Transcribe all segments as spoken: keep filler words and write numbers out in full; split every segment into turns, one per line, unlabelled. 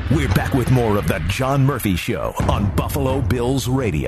We're back with more of the John Murphy Show on Buffalo Bills Radio.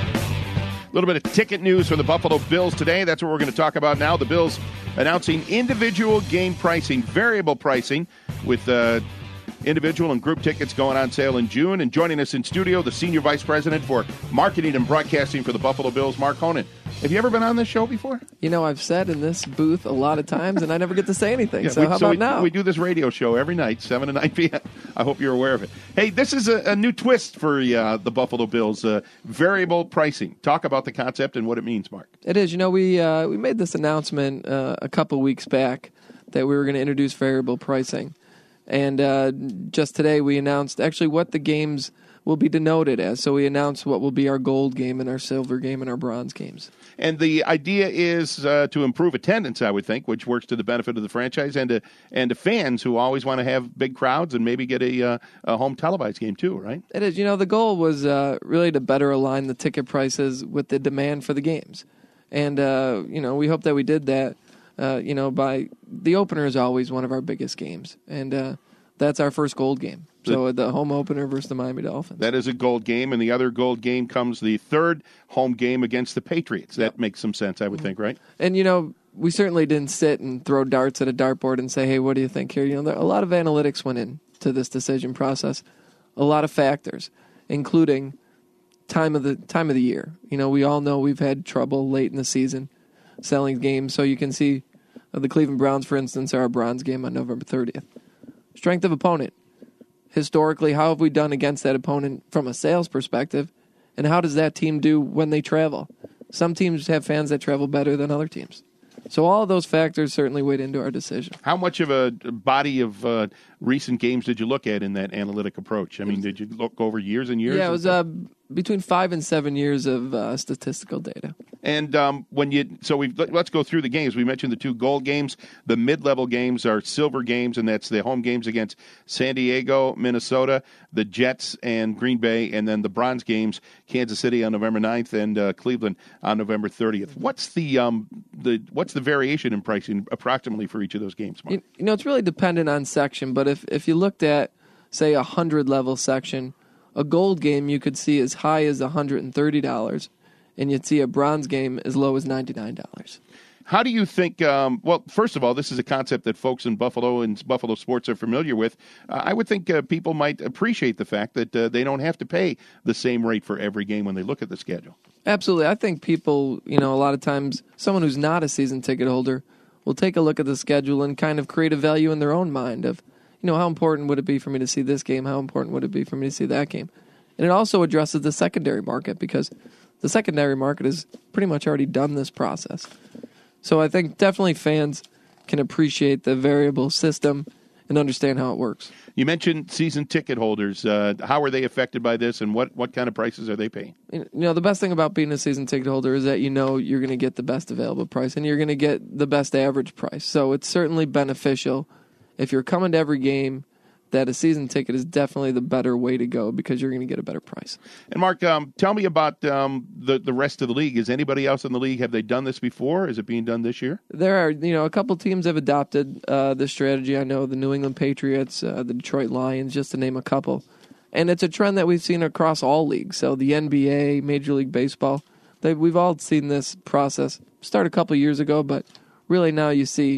A little bit of ticket news for the Buffalo Bills today. That's what we're going to talk about now. The Bills announcing individual game pricing, variable pricing, with uh, individual and group tickets going on sale in June. And joining us in studio, the Senior Vice President for Marketing and Broadcasting for the Buffalo Bills, Mark Honan. Have you ever been on this show before?
You know, I've said in this booth a lot of times, and I never get to say anything.
Yeah,
so
we,
how
so
about
we,
now?
We do this radio show every night, seven to nine p.m. I hope you're aware of it. Hey, this is a, a new twist for uh, the Buffalo Bills, uh, variable pricing. Talk about the concept and what it means, Mark.
It is. You know, we uh, we made this announcement uh, a couple weeks back that we were going to introduce variable pricing. And uh, just today we announced actually what the games will be denoted as. So we announced what will be our gold game and our silver game and our bronze games.
And the idea is uh, to improve attendance, I would think, which works to the benefit of the franchise and to, and to fans who always want to have big crowds and maybe get a, uh, a home televised game too, right?
It is. You know, the goal was uh, really to better align the ticket prices with the demand for the games. And, uh, you know, we hope that we did that. Uh, you know, by the opener is always one of our biggest games, and uh, that's our first gold game. So the home opener versus the Miami Dolphins.
That is a gold game, and the other gold game comes the third home game against the Patriots. That yep. makes some sense, I would think, right?
And, you know, we certainly didn't sit and throw darts at a dartboard and say, hey, what do you think here? You know, there, a lot of analytics went into this decision process, a lot of factors, including time of the time of the year. You know, we all know we've had trouble late in the season selling games. So you can see uh, the Cleveland Browns, for instance, are our bronze game on November thirtieth. Strength of opponent. Historically, how have we done against that opponent from a sales perspective? And how does that team do when they travel? Some teams have fans that travel better than other teams. So all of those factors certainly weighed into our decision.
How much of a body of uh, recent games did you look at in that analytic approach? I mean, did you look over years and years?
Yeah, it was uh, between five and seven years of uh, statistical data.
And um, when you so we let's go through the games. We mentioned the two gold games. The mid-level games are silver games, and that's the home games against San Diego, Minnesota, the Jets, and Green Bay, and then the bronze games, Kansas City on November ninth and uh, Cleveland on November thirtieth. What's the um the what's the variation in pricing approximately for each of those games, Mark?
You, you know, it's really dependent on section, but if if you looked at, say, a hundred-level section, a gold game you could see as high as one hundred thirty dollars, and you'd see a bronze game as low as ninety-nine dollars.
How do you think, um, well, first of all, this is a concept that folks in Buffalo and Buffalo sports are familiar with. Uh, I would think uh, people might appreciate the fact that uh, they don't have to pay the same rate for every game when they look at the schedule.
Absolutely. I think people, you know, a lot of times, someone who's not a season ticket holder will take a look at the schedule and kind of create a value in their own mind of, you know, how important would it be for me to see this game? How important would it be for me to see that game? And it also addresses the secondary market because the secondary market has pretty much already done this process. So I think definitely fans can appreciate the variable system and understand how it works.
You mentioned season ticket holders. Uh, how are they affected by this, and what, what kind of prices are they paying?
You know, the best thing about being a season ticket holder is that you know you're going to get the best available price, and you're going to get the best average price. So it's certainly beneficial if you're coming to every game that a season ticket is definitely the better way to go because you're going to get a better price.
And Mark, um, tell me about um, the the rest of the league. Is anybody else in the league, have they done this before? Is it being done this year?
There are, you know, a couple teams have adopted uh, this strategy. I know the New England Patriots, uh, the Detroit Lions, just to name a couple. And it's a trend that we've seen across all leagues. So the N B A, Major League Baseball, they, we've all seen this process start a couple years ago, but really now you see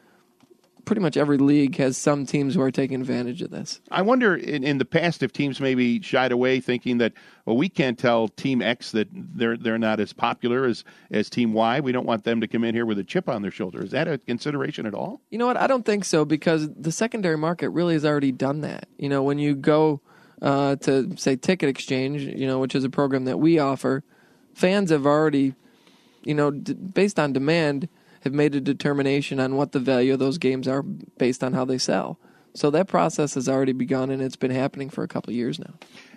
pretty much every league has some teams who are taking advantage of this.
I wonder in, in the past if teams maybe shied away thinking that, well, we can't tell Team X that they're they're not as popular as, as Team Y. We don't want them to come in here with a chip on their shoulder. Is that a consideration at all?
You know what? I don't think so because the secondary market really has already done that. You know, when you go uh, to, say, Ticket Exchange, you know, which is a program that we offer, fans have already, you know, d- based on demand, have made a determination on what the value of those games are based on how they sell. So that process has already begun, and it's been happening for a couple of years now.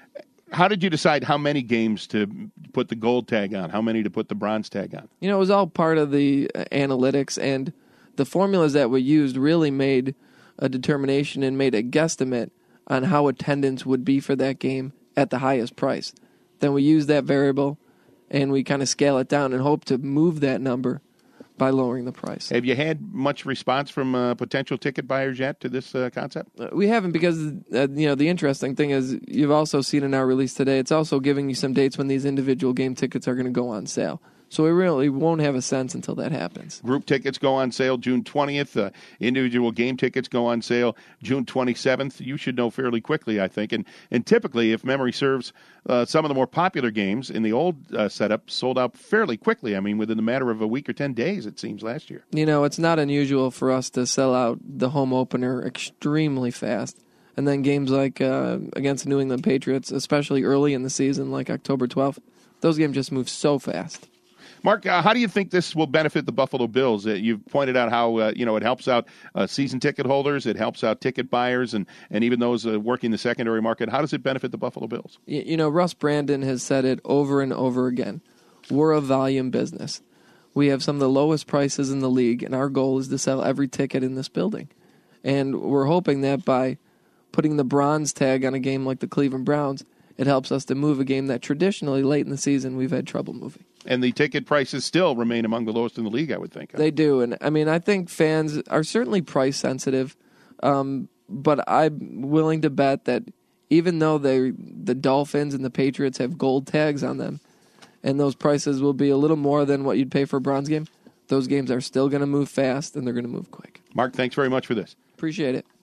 How did you decide how many games to put the gold tag on, how many to put the bronze tag on?
You know, it was all part of the analytics, and the formulas that we used really made a determination and made a guesstimate on how attendance would be for that game at the highest price. Then we use that variable, and we kind of scale it down and hope to move that number by lowering the price.
Have you had much response from uh, potential ticket buyers yet to this uh, concept?
Uh, we haven't because, uh, you know, the interesting thing is you've also seen in our release today, it's also giving you some dates when these individual game tickets are going to go on sale. So we really won't have a sense until that happens.
Group tickets go on sale June twentieth. Uh, individual game tickets go on sale June twenty-seventh. You should know fairly quickly, I think. And and typically, if memory serves, uh, some of the more popular games in the old uh, setup sold out fairly quickly. I mean, within a matter of a week or ten days, it seems, last year.
You know, it's not unusual for us to sell out the home opener extremely fast. And then games like uh, against the New England Patriots, especially early in the season, like October twelfth, those games just move so fast.
Mark, uh, how do you think this will benefit the Buffalo Bills? Uh, you've pointed out how uh, you know it helps out uh, season ticket holders, it helps out ticket buyers, and, and even those uh, working the secondary market. How does it benefit the Buffalo Bills?
You, you know, Russ Brandon has said it over and over again. We're a volume business. We have some of the lowest prices in the league, and our goal is to sell every ticket in this building. And we're hoping that by putting the bronze tag on a game like the Cleveland Browns, it helps us to move a game that traditionally late in the season we've had trouble moving.
And the ticket prices still remain among the lowest in the league, I would think.
They do. And, I mean, I think fans are certainly price sensitive, um, but I'm willing to bet that even though they, the Dolphins and the Patriots have gold tags on them, and those prices will be a little more than what you'd pay for a bronze game, those games are still going to move fast, and they're going to move quick.
Mark, thanks very much for this.
Appreciate it.